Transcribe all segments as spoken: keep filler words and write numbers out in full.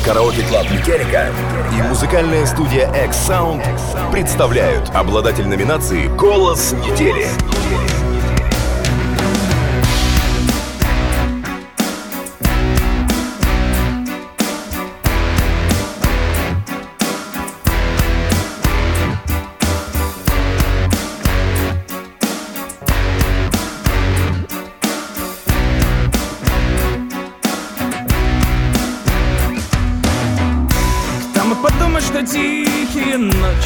Караоке-клаб Метеллика и музыкальная студия X-Sound представляют обладатель номинации «Голос недели». Подумай, что тихие ночь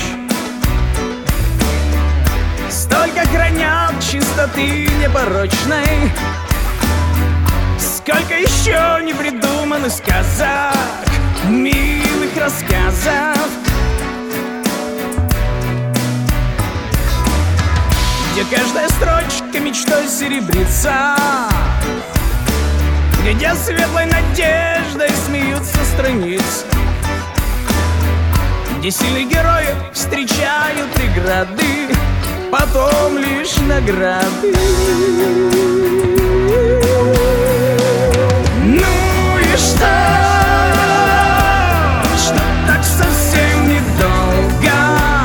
столько хранят чистоты непорочной. Сколько еще не придуманных сказок, милых рассказов, где каждая строчка мечтой серебрится, где светлой надеждой смеются страницы, где сильные герои встречают преграды, потом лишь награды. Ну и что, что так совсем недолго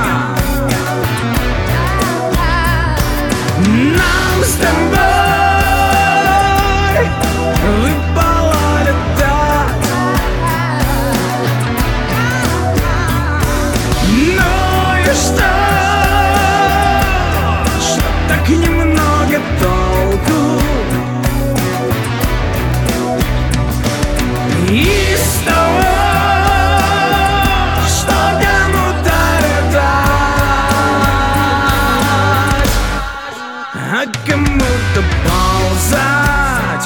нам с тобой выпало летать. Ну и что, что так немного толку из того, что кому-то летать, а кому-то ползать.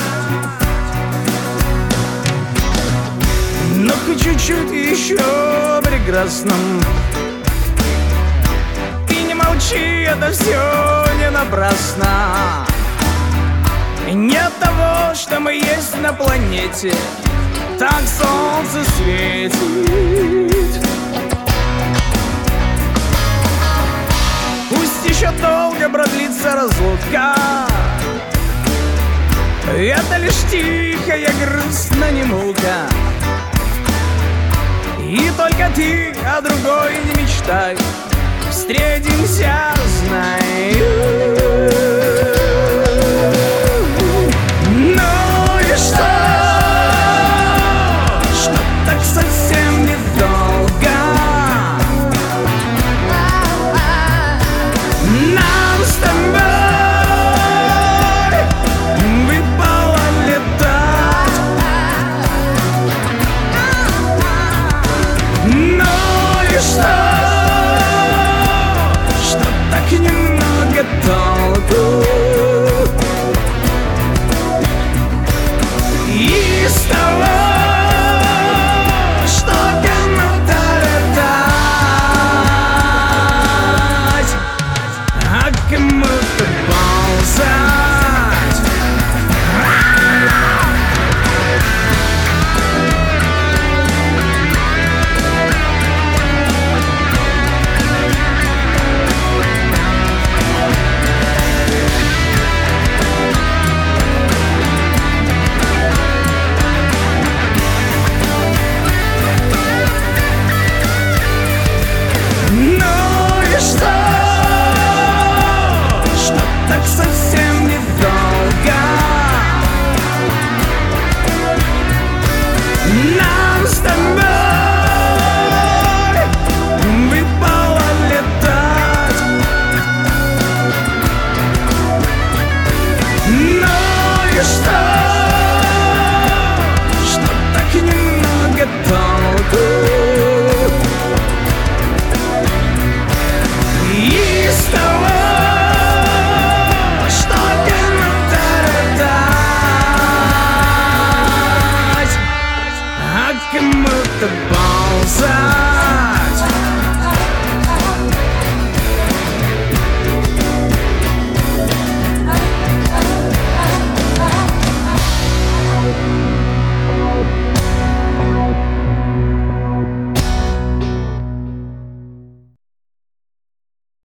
Но хоть чуть-чуть еще прекрасном. И не молчи, это все не напрасно. Нет того, что мы есть на планете, так солнце светит. Пусть еще долго продлится разлука, это лишь тихая грустная немука. И только ты о другой не мечтай, встретимся, знаю.